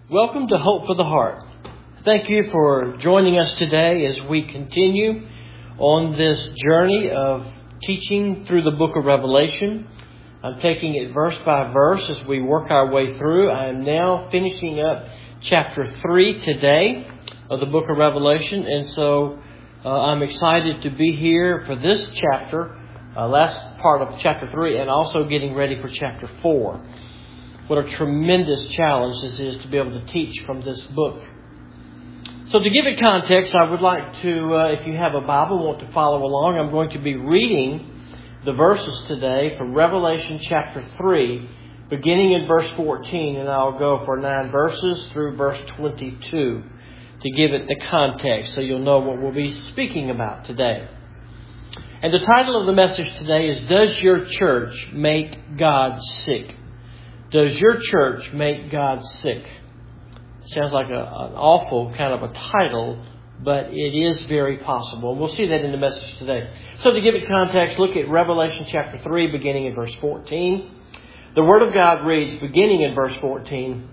Welcome to Hope for the Heart. Thank you for joining us today as we continue on this journey of teaching through the book of Revelation. I'm taking it verse by verse as we work our way through. I am now finishing up chapter 3 today of the book of Revelation. And so I'm excited to be here for this chapter, last part of chapter 3, and also getting ready for chapter 4. What a tremendous challenge this is to be able to teach from this book. So to give it context, I would like to, if you have a Bible, want to follow along, I'm going to be reading the verses today from Revelation chapter 3, beginning in verse 14, and I'll go for 9 verses through verse 22 to give it the context so you'll know what we'll be speaking about today. And the title of the message today is, Does Your Church Make God Sick? Does your church make God sick? Sounds like an awful kind of a title, but it is very possible. And we'll see that in the message today. So to give it context, look at Revelation chapter 3, beginning in verse 14. The Word of God reads, beginning in verse 14,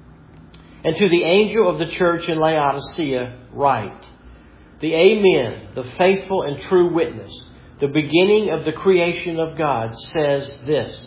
And to the angel of the church in Laodicea write, The Amen, the faithful and true witness, the beginning of the creation of God, says this,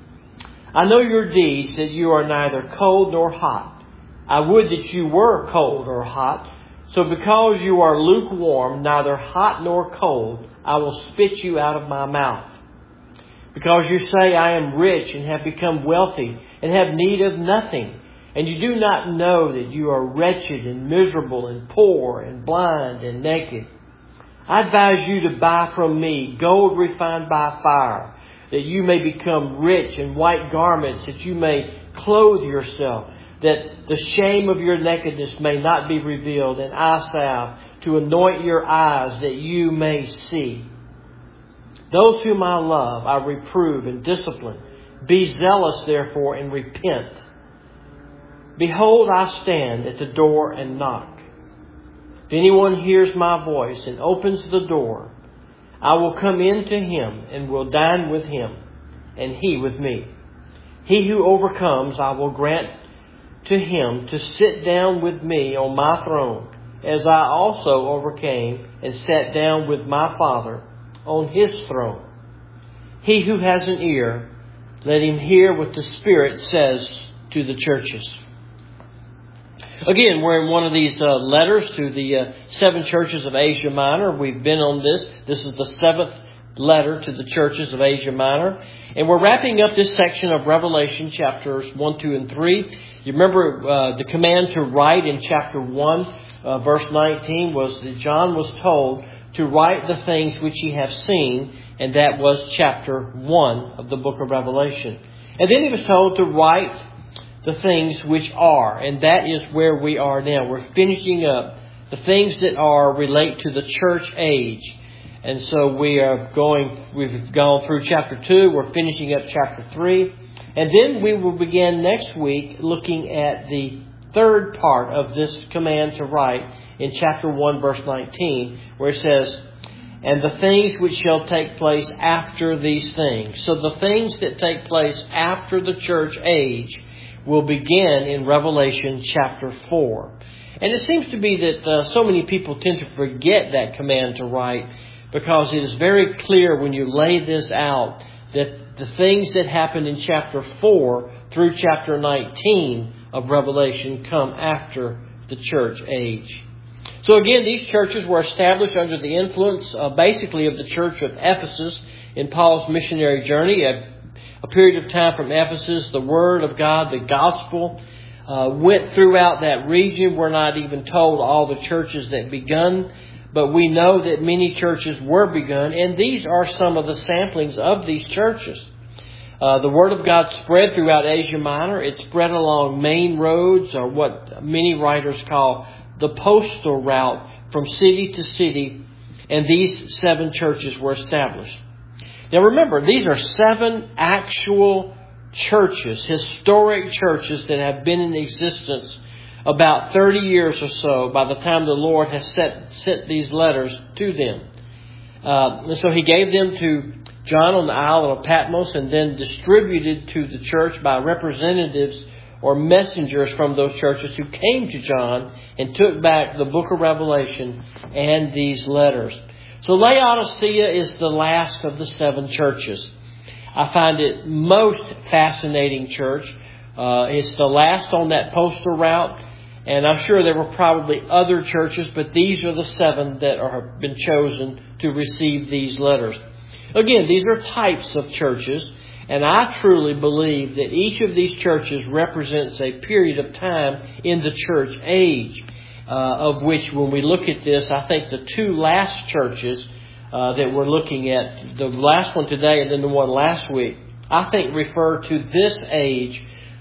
I know your deeds, that you are neither cold nor hot. I would that you were cold or hot. So because you are lukewarm, neither hot nor cold, I will spit you out of my mouth. Because you say, I am rich and have become wealthy and have need of nothing, and you do not know that you are wretched and miserable and poor and blind and naked. I advise you to buy from me gold refined by fire, that you may become rich, and white garments, that you may clothe yourself, that the shame of your nakedness may not be revealed, and eye salve to anoint your eyes, that you may see. Those whom I love, I reprove and discipline. Be zealous, therefore, and repent. Behold, I stand at the door and knock. If anyone hears my voice and opens the door, I will come in to him and will dine with him, and he with me. He who overcomes, I will grant to him to sit down with me on my throne, as I also overcame and sat down with my Father on his throne. He who has an ear, let him hear what the Spirit says to the churches. Again, we're in one of these letters to the 7 churches of Asia Minor. We've been on this. This is the 7th letter to the churches of Asia Minor. And we're wrapping up this section of Revelation chapters 1, 2, and 3. You remember the command to write in chapter 1, verse 19, was that John was told to write the things which he have seen. And that was chapter 1 of the book of Revelation. And then he was told to write the things which are, and that is where we are now. We're finishing up the things that are relate to the church age. And so we've gone through chapter 2, we're finishing up chapter 3, and then we will begin next week looking at the third part of this command to write in chapter 1, verse 19, where it says, And the things which shall take place after these things. So the things that take place after the church age will begin in Revelation chapter 4. And it seems to be that so many people tend to forget that command to write, because it is very clear when you lay this out that the things that happen in chapter 4 through chapter 19 of Revelation come after the church age. So again, these churches were established under the influence basically of the church of Ephesus in Paul's missionary journey. A period of time from Ephesus, the Word of God, the Gospel, went throughout that region. We're not even told all the churches that begun, but we know that many churches were begun, and these are some of the samplings of these churches. The Word of God spread throughout Asia Minor. It spread along main roads, or what many writers call the postal route, from city to city, and these 7 churches were established. Now remember, these are 7 actual churches, historic churches that have been in existence about 30 years or so by the time the Lord has sent these letters to them. And so He gave them to John on the Isle of Patmos, and then distributed to the church by representatives or messengers from those churches who came to John and took back the book of Revelation and these letters. So Laodicea is the last of the 7 churches. I find it most fascinating church. It's the last on that postal route. And I'm sure there were probably other churches, but these are the 7 that have been chosen to receive these letters. Again, these are types of churches, and I truly believe that each of these churches represents a period of time in the church age, of which when we look at this, I think the 2 last churches that we're looking at, the last one today and then the one last week, I think refer to this age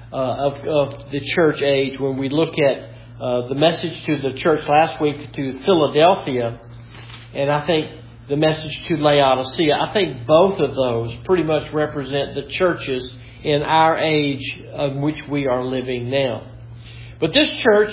of the church age when we look at the message to the church last week to Philadelphia, and I think the message to Laodicea. I think both of those pretty much represent the churches in our age of which we are living now. But this church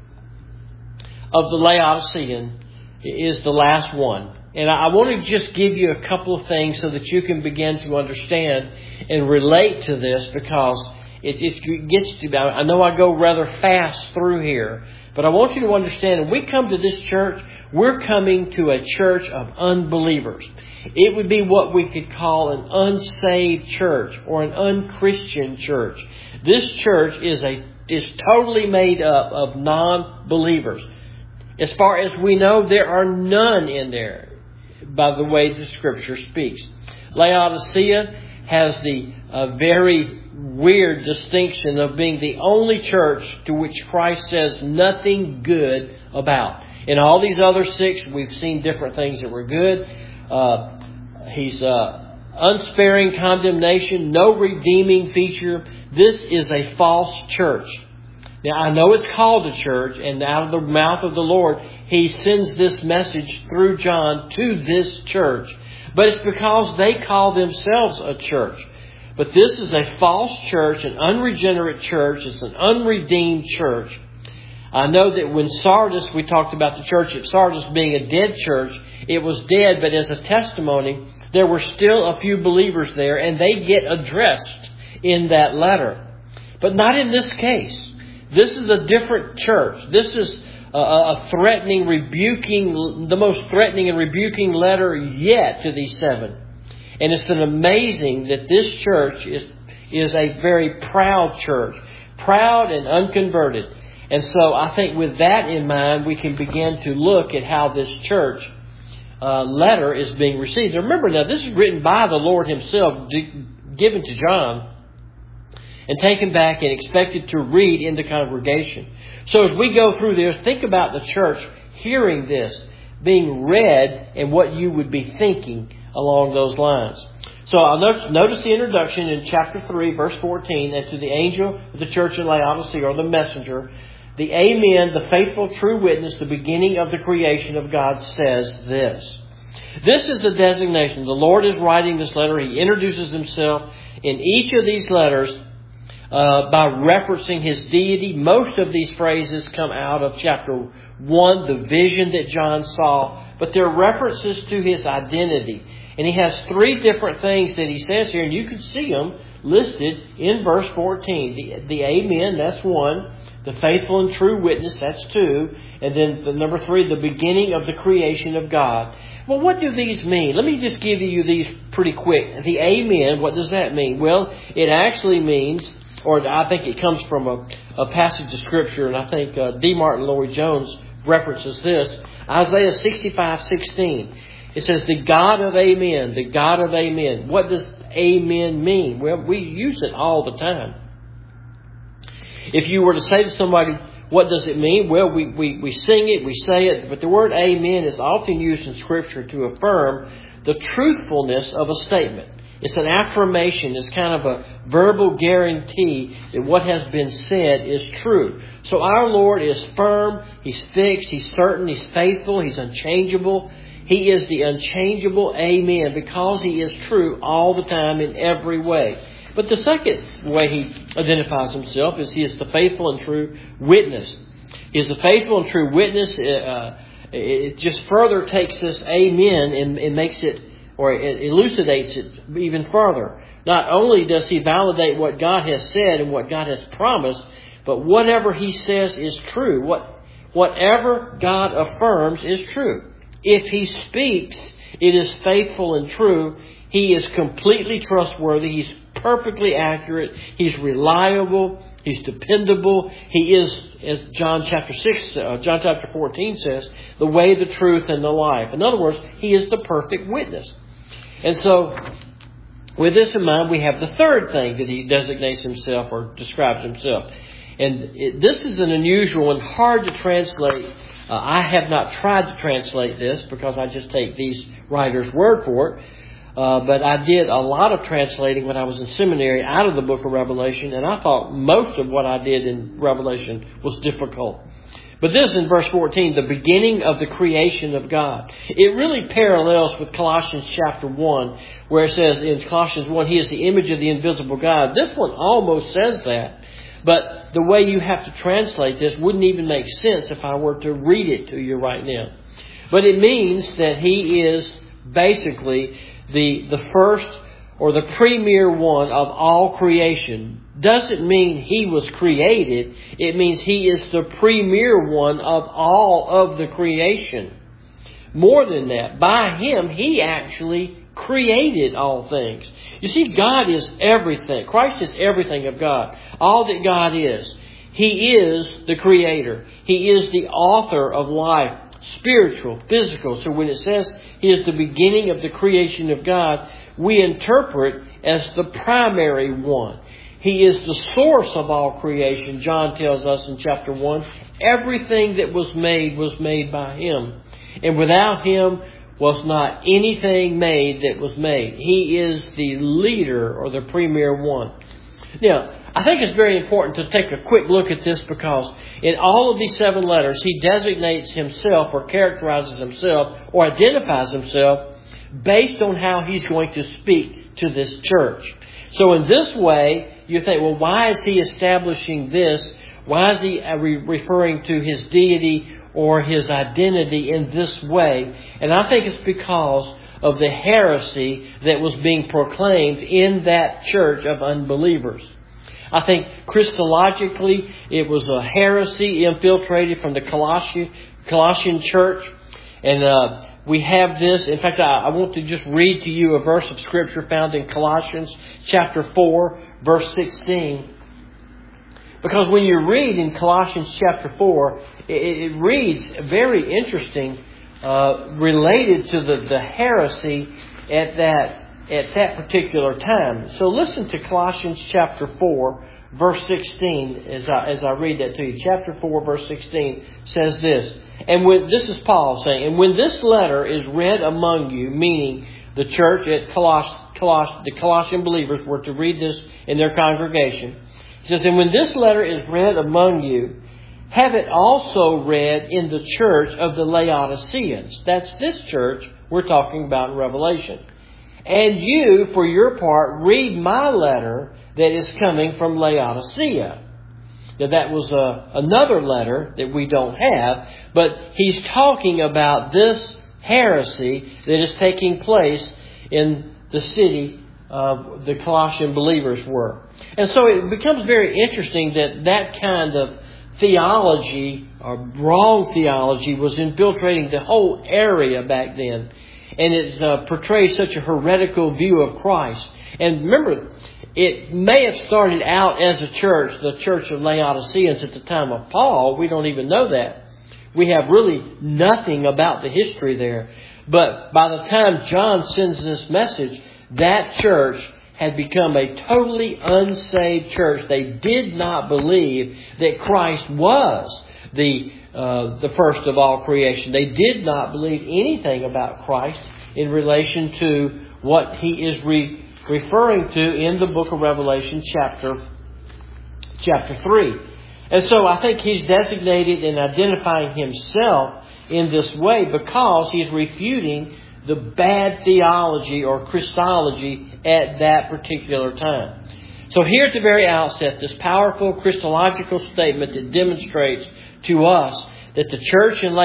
of the Laodicean is the last one. And I want to just give you a couple of things so that you can begin to understand and relate to this, because it gets to, I know I go rather fast through here, but I want you to understand, when we come to this church, we're coming to a church of unbelievers. It would be what we could call an unsaved church or an unchristian church. This church is totally made up of non-believers. As far as we know, there are none in there, by the way the Scripture speaks. Laodicea has the very weird distinction of being the only church to which Christ says nothing good about. In all these other 6, we've seen different things that were good. He's unsparing condemnation, no redeeming feature. This is a false church. Now, I know it's called a church, and out of the mouth of the Lord, He sends this message through John to this church. But it's because they call themselves a church. But this is a false church, an unregenerate church. It's an unredeemed church. I know that when Sardis, we talked about the church at Sardis being a dead church. It was dead, but as a testimony, there were still a few believers there, and they get addressed in that letter. But not in this case. This is a different church. This is a threatening, rebuking, the most threatening and rebuking letter yet to these 7. And it's an amazing that this church is a very proud church. Proud and unconverted. And so I think with that in mind, we can begin to look at how this church letter is being received. Now remember, now this is written by the Lord Himself, given to John, and taken back and expected to read in the congregation. So as we go through this, think about the church hearing this, being read, and what you would be thinking along those lines. So I'll notice the introduction in chapter 3, verse 14, and to the angel of the church in Laodicea, or the messenger, the Amen, the faithful true witness, the beginning of the creation of God, says this. This is the designation. The Lord is writing this letter. He introduces Himself in each of these letters by referencing His deity. Most of these phrases come out of chapter 1, the vision that John saw, but they're references to His identity. And He has 3 different things that He says here, and you can see them listed in verse 14. The Amen, that's 1. The faithful and true witness, that's 2. And then the number 3, the beginning of the creation of God. Well, what do these mean? Let me just give you these pretty quick. The Amen, what does that mean? Well, it actually means, or I think it comes from a passage of Scripture, and I think D. Martin Lloyd-Jones references this. Isaiah 65:16. It says, the God of Amen, the God of Amen. What does Amen mean? Well, we use it all the time. If you were to say to somebody, what does it mean? Well, we sing it, we say it, but the word Amen is often used in Scripture to affirm the truthfulness of a statement. It's an affirmation. It's kind of a verbal guarantee that what has been said is true. So our Lord is firm, He's fixed, He's certain, He's faithful, He's unchangeable. He is the unchangeable Amen because He is true all the time in every way. But the second way He identifies Himself is He is the faithful and true witness. He is the faithful and true witness. It just further takes this Amen and makes it, or it elucidates it even further. Not only does He validate what God has said and what God has promised, But whatever He says is true. Whatever God affirms is true. If He speaks, it is faithful and true. He is completely trustworthy. He's perfectly accurate. He's reliable. He's dependable. He is, as John chapter 14 says, the way, the truth, and the life. In other words, He is the perfect witness. And so, with this in mind, we have the third thing that He designates Himself or describes Himself. And this is an unusual and hard to translate. I have not tried to translate this because I just take these writers' word for it. But I did a lot of translating when I was in seminary out of the book of Revelation, and I thought most of what I did in Revelation was difficult. But this in verse 14, the beginning of the creation of God. It really parallels with Colossians chapter 1, where it says in Colossians 1, He is the image of the invisible God. This one almost says that. But the way you have to translate this wouldn't even make sense if I were to read it to you right now. But it means that He is basically the first or the premier one of all creation. Doesn't mean He was created. It means He is the premier one of all of the creation. More than that, by Him, He actually created all things. You see, God is everything. Christ is everything of God. All that God is. He is the Creator. He is the author of life. Spiritual, physical. So when it says He is the beginning of the creation of God, we interpret as the primary one. He is the source of all creation. John tells us in chapter 1, everything that was made by Him. And without Him was not anything made that was made. He is the leader or the premier one. Now, I think it's very important to take a quick look at this because in all of these 7 letters, He designates Himself or characterizes Himself or identifies Himself based on how He's going to speak to this church. So in this way, you think, well, why is He establishing this? Why is He referring to His deity or His identity in this way? And I think it's because of the heresy that was being proclaimed in that church of unbelievers. I think Christologically, it was a heresy infiltrated from the Colossian church. And we have this. In fact, I want to just read to you a verse of Scripture found in Colossians chapter 4, verse 16. Because when you read in Colossians chapter 4, it reads very interesting, related to the heresy at that particular time. So listen to Colossians chapter 4, verse 16, as I read that to you. Chapter 4, verse 16 says this. This is Paul saying, and when this letter is read among you, meaning the church at the Colossian believers were to read this in their congregation. It says, and when this letter is read among you, have it also read in the church of the Laodiceans. That's this church we're talking about in Revelation. And you, for your part, read my letter that is coming from Laodicea. Now, that was another letter that we don't have, but he's talking about this heresy that is taking place in the city the Colossian believers were. And so it becomes very interesting that kind of theology, or wrong theology, was infiltrating the whole area back then. And it portrays such a heretical view of Christ. And remember, it may have started out as a church, the church of Laodiceans at the time of Paul. We don't even know that. We have really nothing about the history there. But by the time John sends this message, that church had become a totally unsaved church. They did not believe that Christ was the first of all creation. They did not believe anything about Christ in relation to what he is referring to in the book of Revelation chapter 3. And so I think he's designated and identifying himself in this way because he's refuting the bad theology or Christology at that particular time. So here at the very outset, this powerful Christological statement that demonstrates to us that the church in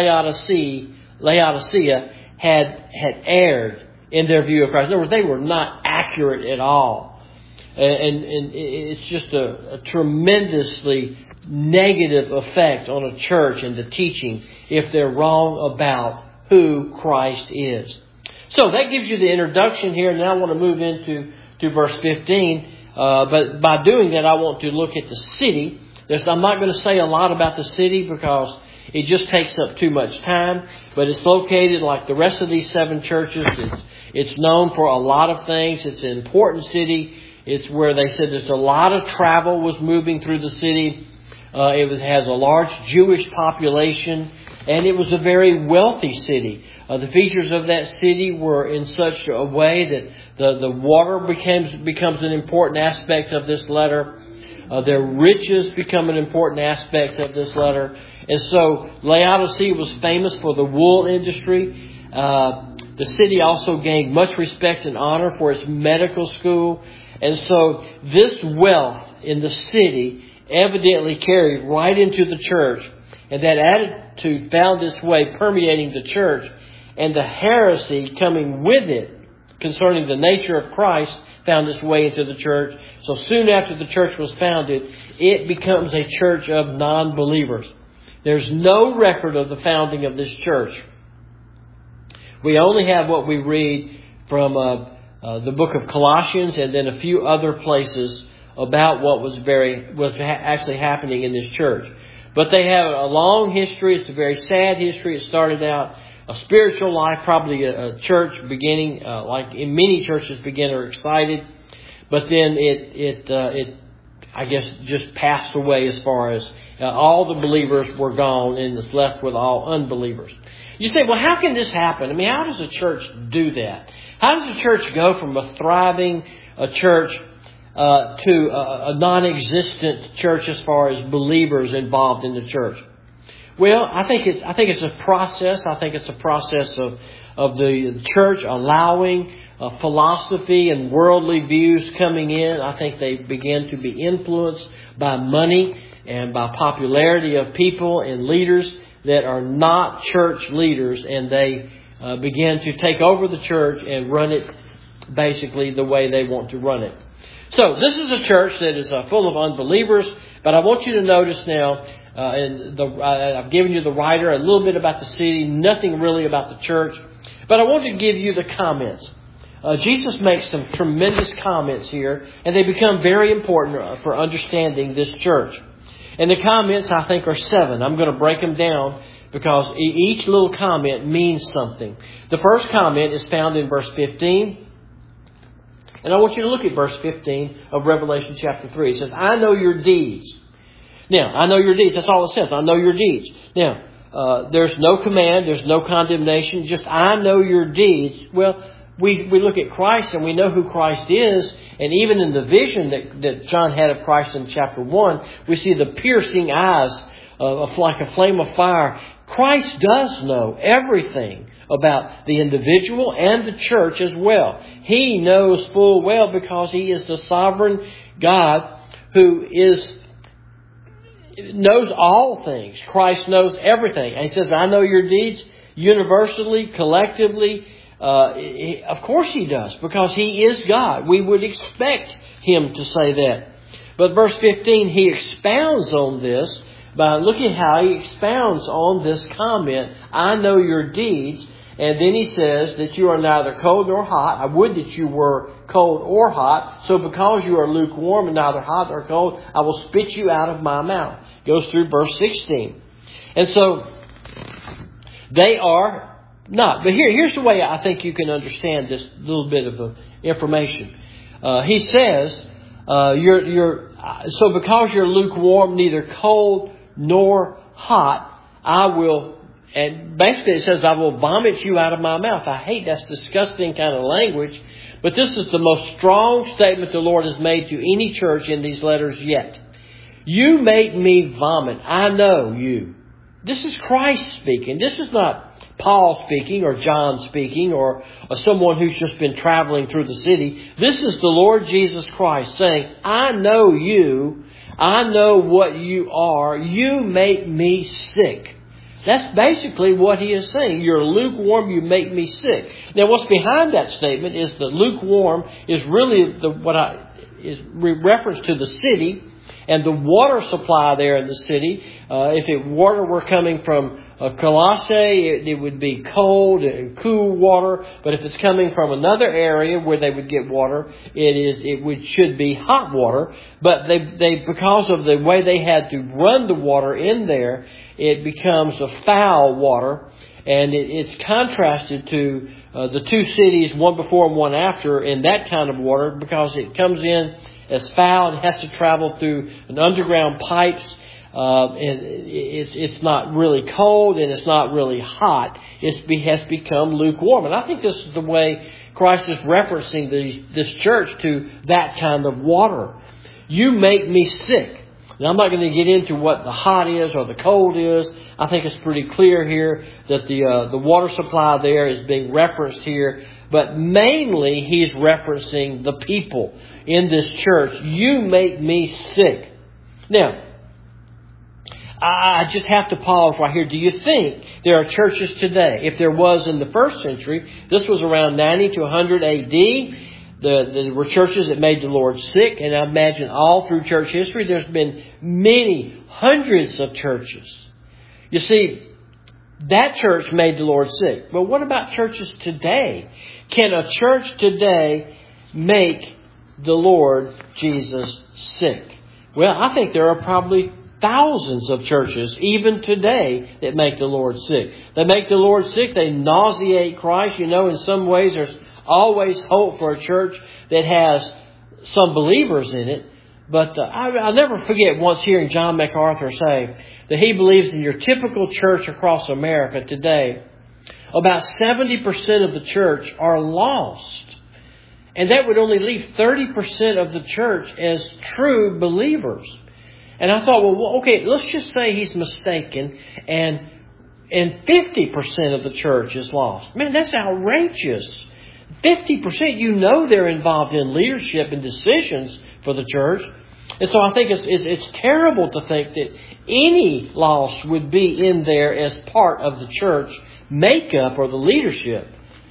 Laodicea had erred in their view of Christ. In other words, they were not accurate at all. And it's just a tremendously negative effect on a church and the teaching if they're wrong about who Christ is. So that gives you the introduction here. Now I want to move into verse 15. But by doing that, I want to look at the city. I'm not going to say a lot about the city because it just takes up too much time. But it's located like the rest of these 7 churches. It's known for a lot of things. It's an important city. It's where they said there's a lot of travel was moving through the city. It has a large Jewish population, and it was a very wealthy city. The features of that city were in such a way that the water becomes an important aspect of this letter. Their riches become an important aspect of this letter. And so Laodicea was famous for the wool industry. The city also gained much respect and honor for its medical school. And so this wealth in the city evidently carried right into the church. And that attitude found its way permeating the church. And the heresy coming with it concerning the nature of Christ found its way into the church. So soon after the church was founded, it becomes a church of non-believers. There's no record of the founding of this church. We only have what we read from the book of Colossians and then a few other places about what was actually happening in this church. But they have a long history. It's a very sad history. It started out a spiritual life, probably a church beginning, like in many churches begin are excited. But then it I guess, just passed away as far as all the believers were gone and it's left with all unbelievers. You say, well, how can this happen? I mean, how does a church do that? How does a church go from a thriving church to a non-existent church as far as believers involved in the church? Well, I think it's a process. I think it's a process of the church allowing philosophy and worldly views coming in. I think they begin to be influenced by money and by popularity of people and leaders that are not church leaders, and they begin to take over the church and run it basically the way they want to run it. So this is a church that is full of unbelievers, but I want you to notice now, I've given you the writer, a little bit about the city, nothing really about the church, but I want to give you the comments. Jesus makes some tremendous comments here, and they become very important for understanding this church. And the comments, I think, are 7. I'm going to break them down because each little comment means something. The first comment is found in verse 15. And I want you to look at verse 15 of Revelation chapter 3. It says, I know your deeds. Now, I know your deeds. That's all it says. I know your deeds. Now, there's no command. There's no condemnation. Just, I know your deeds. Well, we look at Christ and we know who Christ is. And even in the vision that John had of Christ in chapter 1, we see the piercing eyes like a flame of fire. Christ does know everything about the individual and the church as well. He knows full well because He is the sovereign God who knows all things. Christ knows everything. And He says, I know your deeds universally, collectively. Of course He does, because He is God. We would expect Him to say that. But verse 15, He expounds on this by looking how He expounds on this comment, I know your deeds. And then He says that you are neither cold nor hot. I would that you were cold or hot. So because you are lukewarm and neither hot nor cold, I will spit you out of my mouth. Goes through verse 16. And so they are not. But here's the way I think you can understand this little bit of information. He says, so because you're lukewarm, neither cold nor hot, I will. And basically it says, I will vomit you out of my mouth. I hate that's disgusting kind of language. But this is the most strong statement the Lord has made to any church in these letters yet. You make me vomit. I know you. This is Christ speaking. This is not Paul speaking or John speaking or someone who's just been traveling through the city. This is the Lord Jesus Christ saying, I know you. I know what you are. You make me sick. That's basically what He is saying. You're lukewarm, you make me sick. Now, what's behind that statement is that lukewarm is really reference to the city. And the water supply there in the city, if water were coming from Colossae, it would be cold and cool water. But if it's coming from another area where they would get water, should be hot water. But they because of the way they had to run the water in there, it becomes a foul water. And it's contrasted to the two cities, one before and one after, in that kind of water, because it comes in as foul and has to travel through an underground pipes. And it's not really cold and it's not really hot. It has become lukewarm. And I think this is the way Christ is referencing this church to that kind of water. You make me sick. Now, I'm not going to get into what the hot is or the cold is. I think it's pretty clear here that the water supply there is being referenced here. But mainly, he's referencing the people in this church. You make me sick. Now, I just have to pause right here. Do you think there are churches today? If there was in the first century, this was around 90 to 100 A.D., there were churches that made the Lord sick, and I imagine all through church history there's been many, hundreds of churches. You see, that church made the Lord sick. But what about churches today? Can a church today make the Lord Jesus sick? Well, I think there are probably thousands of churches, even today, that make the Lord sick. They make the Lord sick. They nauseate Christ. You know, in some ways there's always hope for a church that has some believers in it. But I'll never forget once hearing John MacArthur say that he believes in your typical church across America today, about 70% of the church are lost. And that would only leave 30% of the church as true believers. And I thought, well, okay, let's just say he's mistaken and 50% of the church is lost. Man, that's outrageous. 50%, you know they're involved in leadership and decisions for the church. And so I think it's terrible to think that any loss would be in there as part of the church makeup or the leadership.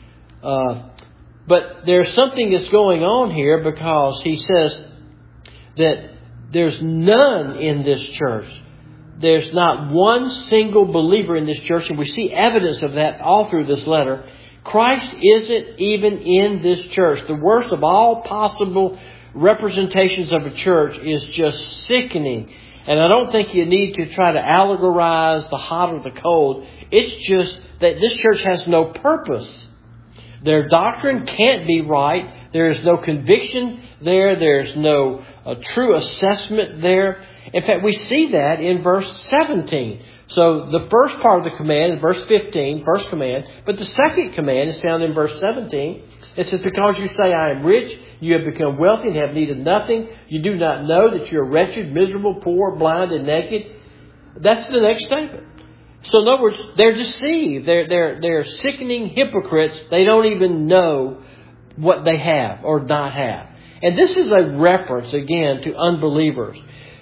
But there's something that's going on here, because he says that there's none in this church. There's not one single believer in this church, and we see evidence of that all through this letter. Christ isn't even in this church. The worst of all possible representations of a church is just sickening. And I don't think you need to try to allegorize the hot or the cold. It's just that this church has no purpose. Their doctrine can't be right. There is no conviction there. There's no true assessment there. In fact, we see that in verse 17. So the first part of the command is verse 15, first command. But the second command is found in verse 17. It says, because you say, I am rich, you have become wealthy and have needed nothing. You do not know that you are wretched, miserable, poor, blind, and naked. That's the next statement. So in other words, they're deceived. They're sickening hypocrites. They don't even know what they have or not have. And this is a reference, again, to unbelievers.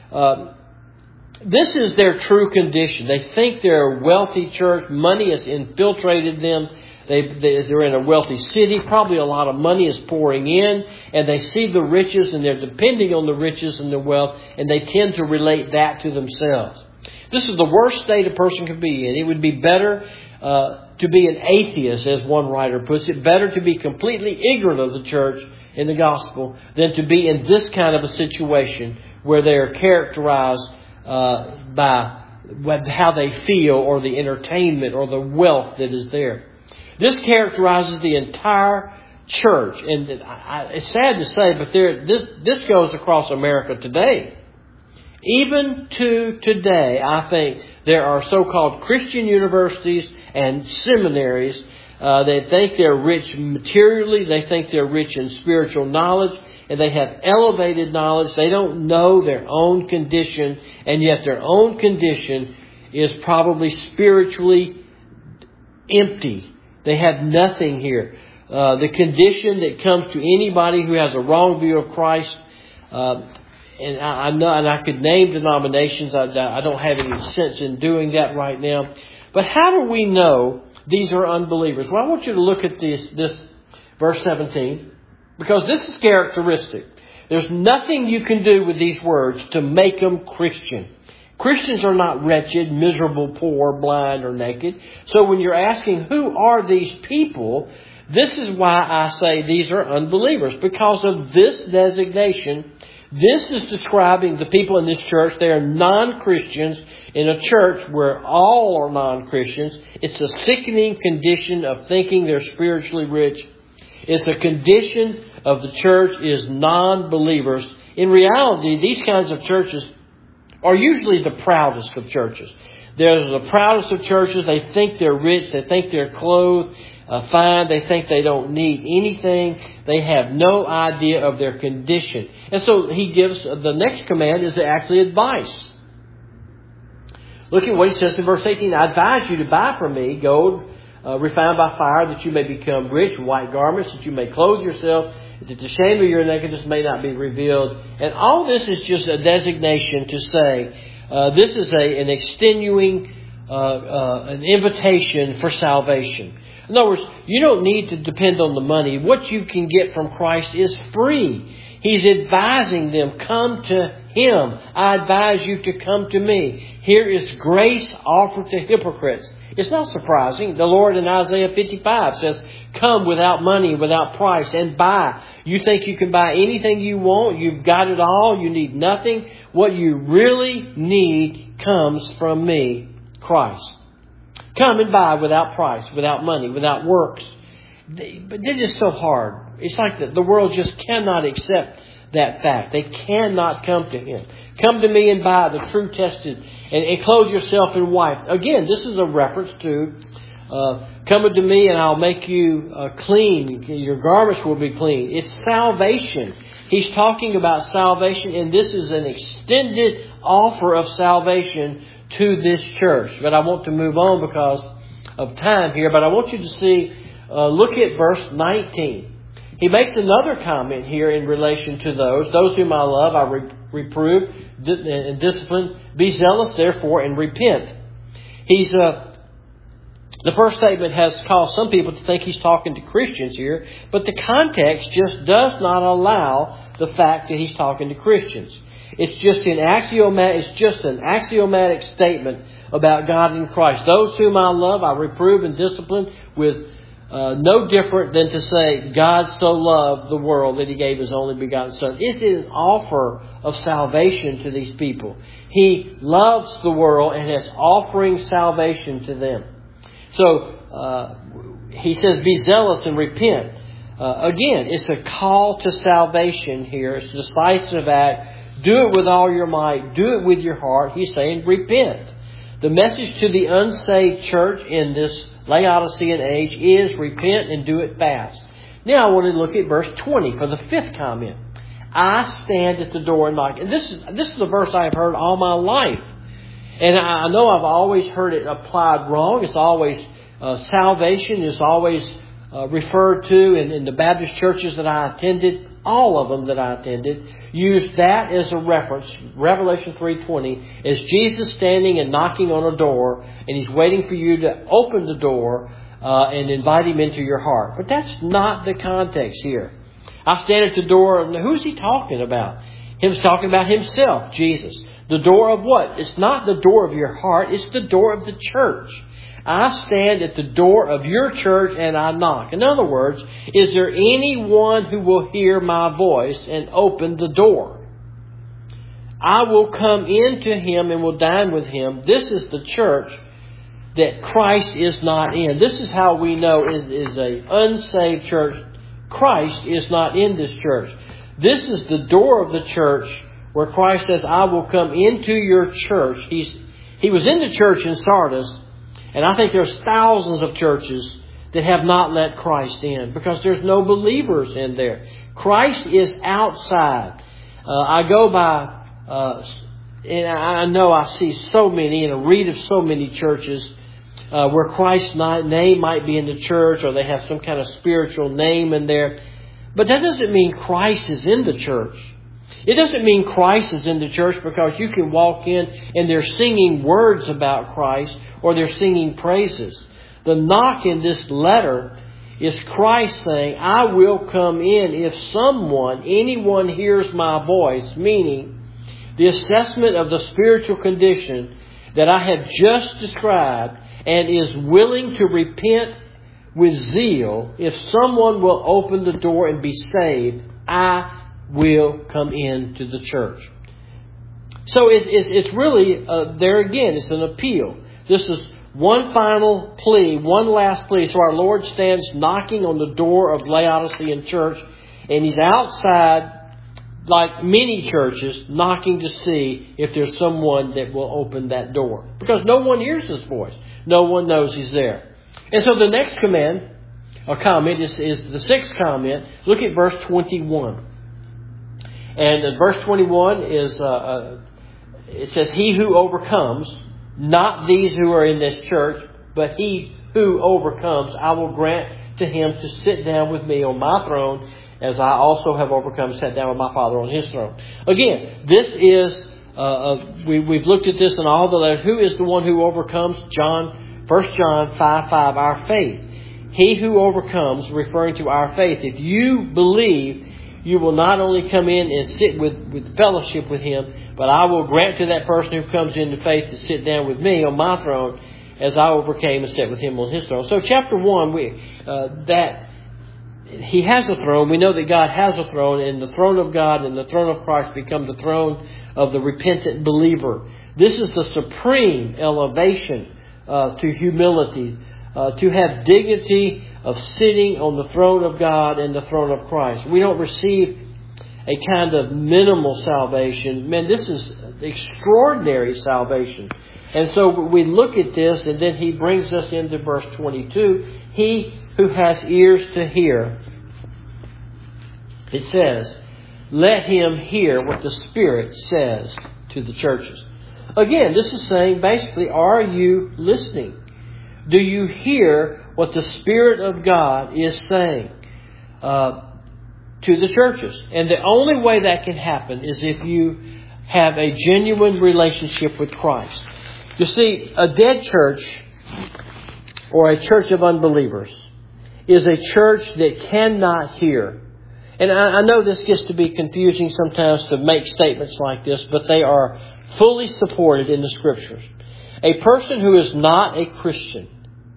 This is their true condition. They think they're a wealthy church. Money has infiltrated them. They're in a wealthy city. Probably a lot of money is pouring in. And they see the riches and they're depending on the riches and the wealth. And they tend to relate that to themselves. This is the worst state a person could be in. It would be better to be an atheist, as one writer puts it. Better to be completely ignorant of the church and the gospel than to be in this kind of a situation where they are characterized by how they feel or the entertainment or the wealth that is there. This characterizes the entire church. And it's sad to say, but this goes across America today. Even to today, I think there are so-called Christian universities and seminaries that think they're rich materially. They think they're rich in spiritual knowledge. And they have elevated knowledge. They don't know their own condition. And yet their own condition is probably spiritually empty. They have nothing here. The condition that comes to anybody who has a wrong view of Christ, and I know, and I could name denominations. I don't have any sense in doing that right now. But how do we know these are unbelievers? Well, I want you to look at this verse 17, because this is characteristic. There's nothing you can do with these words to make them Christian. Christians are not wretched, miserable, poor, blind, or naked. So when you're asking, who are these people? This is why I say these are unbelievers. Because of this designation, this is describing the people in this church. They are non-Christians in a church where all are non-Christians. It's a sickening condition of thinking they're spiritually rich. It's a condition of the church is non-believers. In reality, these kinds of churches are usually the proudest of churches. They're the proudest of churches. They think they're rich. They think they're clothed fine. They think they don't need anything. They have no idea of their condition. And so he gives, the next command is actually advice. Look at what he says in verse 18. I advise you to buy from me gold refined by fire, that you may become rich, white garments, that you may clothe yourself, that the shame of your nakedness may not be revealed. And all this is just a designation to say, this is an extenuating, an invitation for salvation. In other words, you don't need to depend on the money. What you can get from Christ is free. He's advising them, come to Him. I advise you to come to me. Here is grace offered to hypocrites. It's not surprising. The Lord in Isaiah 55 says, come without money, without price, and buy. You think you can buy anything you want? You've got it all. You need nothing. What you really need comes from me, Christ. Come and buy without price, without money, without works. But it is so hard. It's like the world just cannot accept that fact. They cannot come to Him. Come to me and buy the true tested and clothe yourself in white. Again, this is a reference to come unto me and I'll make you clean. Your garments will be clean. It's salvation. He's talking about salvation, and this is an extended offer of salvation to this church. But I want to move on because of time here. But I want you to see, look at verse 19. He makes another comment here in relation to those whom I love, I reprove and discipline. Be zealous, therefore, and repent. The first statement has caused some people to think he's talking to Christians here, but the context just does not allow the fact that he's talking to Christians. It's just an axiomatic statement about God in Christ. Those whom I love, I reprove and discipline with no different than to say God so loved the world that He gave His only begotten Son. It is an offer of salvation to these people. He loves the world and is offering salvation to them. So He says, be zealous and repent. Again, it's a call to salvation here. It's a decisive act. Do it with all your might. Do it with your heart. He's saying, repent. The message to the unsaved church in this Laodicean age is repent and do it fast. Now I want to look at verse 20 for the fifth comment. I stand at the door and knock. And this is a verse I have heard all my life. And I know I've always heard it applied wrong. It's always salvation is always referred to in the Baptist churches that I attended. All of them that I attended used that as a reference. Revelation 3:20 is Jesus standing and knocking on a door, and He's waiting for you to open the door and invite Him into your heart. But that's not the context here. I stand at the door. Who's He talking about? He's talking about Himself, Jesus. The door of what? It's not the door of your heart. It's the door of the church. I stand at the door of your church and I knock. In other words, is there anyone who will hear my voice and open the door? I will come into him and will dine with him. This is the church that Christ is not in. This is how we know it is an unsaved church. Christ is not in this church. This is the door of the church where Christ says, I will come into your church. He was in the church in Sardis. And I think there's thousands of churches that have not let Christ in because there's no believers in there. Christ is outside. I go by, and I know I see so many and I read of so many churches where Christ's name might be in the church or they have some kind of spiritual name in there. But that doesn't mean Christ is in the church. It doesn't mean Christ is in the church because you can walk in and they're singing words about Christ or they're singing praises. The knock in this letter is Christ saying, I will come in if anyone hears my voice, meaning the assessment of the spiritual condition that I have just described, and is willing to repent with zeal. If someone will open the door and be saved, I will come into the church. So it's really, there again, it's an appeal. This is one final plea, one last plea. So our Lord stands knocking on the door of Laodicean church, and He's outside, like many churches, knocking to see if there's someone that will open that door. Because no one hears His voice. No one knows He's there. And so the next comment is the sixth comment. Look at verse 21. And verse 21 is, it says, He who overcomes, not these who are in this church, but he who overcomes, I will grant to him to sit down with me on my throne, as I also have overcome, sat down with my Father on His throne. Again, this is, we've looked at this in all the letters. Who is the one who overcomes? 1 John 5:5, our faith. He who overcomes, referring to our faith. If you believe, you will not only come in and sit with fellowship with Him, but I will grant to that person who comes into faith to sit down with me on my throne, as I overcame and sat with Him on His throne. So chapter 1, that He has a throne. We know that God has a throne, and the throne of God and the throne of Christ become the throne of the repentant believer. This is the supreme elevation to humility, to have dignity of sitting on the throne of God and the throne of Christ. We don't receive a kind of minimal salvation. Man, this is extraordinary salvation. And so we look at this, and then he brings us into verse 22. He who has ears to hear, it says, let him hear what the Spirit says to the churches. Again, this is saying basically, are you listening? Do you hear what the Spirit of God is saying to the churches? And the only way that can happen is if you have a genuine relationship with Christ. You see, a dead church or a church of unbelievers is a church that cannot hear. And I know this gets to be confusing sometimes to make statements like this, but they are fully supported in the Scriptures. A person who is not a Christian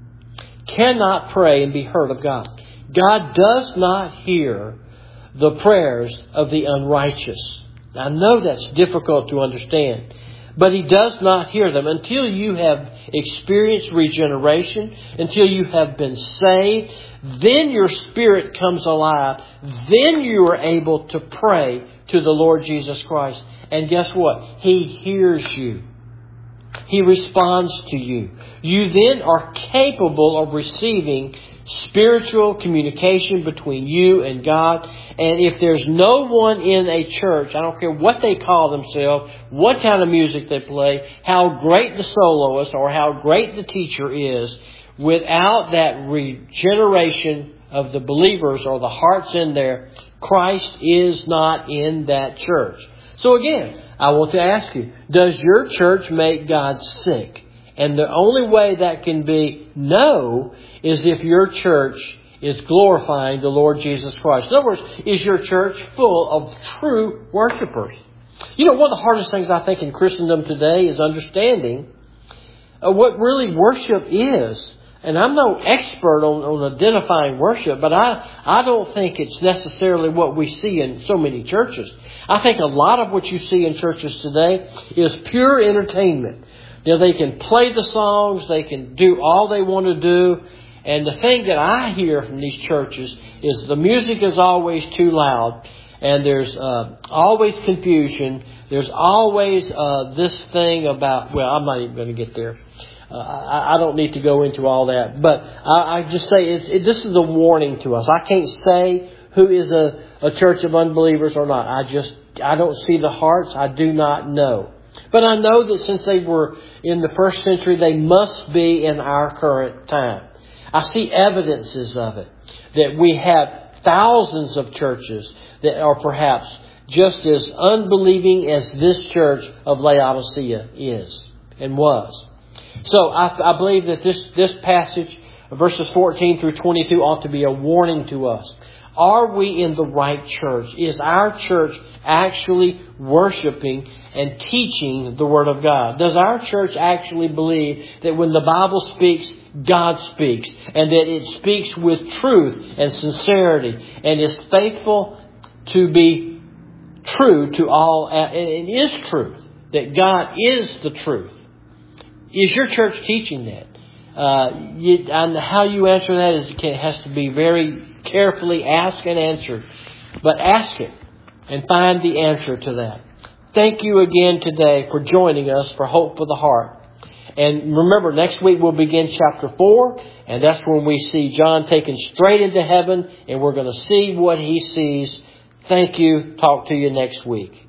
cannot pray and be heard of God. God does not hear the prayers of the unrighteous. I know that's difficult to understand, but He does not hear them until you have experienced regeneration, until you have been saved. Then your spirit comes alive. Then you are able to pray to the Lord Jesus Christ. And guess what? He hears you. He responds to you. You then are capable of receiving spiritual communication between you and God. And if there's no one in a church, I don't care what they call themselves, what kind of music they play, how great the soloist or how great the teacher is, without that regeneration of the believers or the hearts in there, Christ is not in that church. So again, I want to ask you, does your church make God sick? And the only way that can be no is if your church is glorifying the Lord Jesus Christ. In other words, is your church full of true worshipers? You know, one of the hardest things I think in Christendom today is understanding what really worship is. And I'm no expert on identifying worship, but I don't think it's necessarily what we see in so many churches. I think a lot of what you see in churches today is pure entertainment. You know, they can play the songs, they can do all they want to do. And the thing that I hear from these churches is the music is always too loud. And there's always confusion. There's always this thing about, well, I'm not even going to get there. I don't need to go into all that. But I just say this is a warning to us. I can't say who is a church of unbelievers or not. I don't see the hearts. I do not know. But I know that since they were in the first century, they must be in our current time. I see evidences of it. That we have thousands of churches that are perhaps just as unbelieving as this church of Laodicea is and was. So I believe that this passage verses 14 through 22 ought to be a warning to us. Are we in the right church? Is our church actually worshiping and teaching the Word of God? Does our church actually believe that when the Bible speaks, God speaks, and that it speaks with truth and sincerity, and is faithful to be true to all, and it is truth, that God is the truth? Is your church teaching that? And how you answer that has to be very carefully asked and answered. But ask it and find the answer to that. Thank you again today for joining us for Hope for the Heart. And remember, next week we'll begin chapter 4. And that's when we see John taken straight into heaven. And we're going to see what he sees. Thank you. Talk to you next week.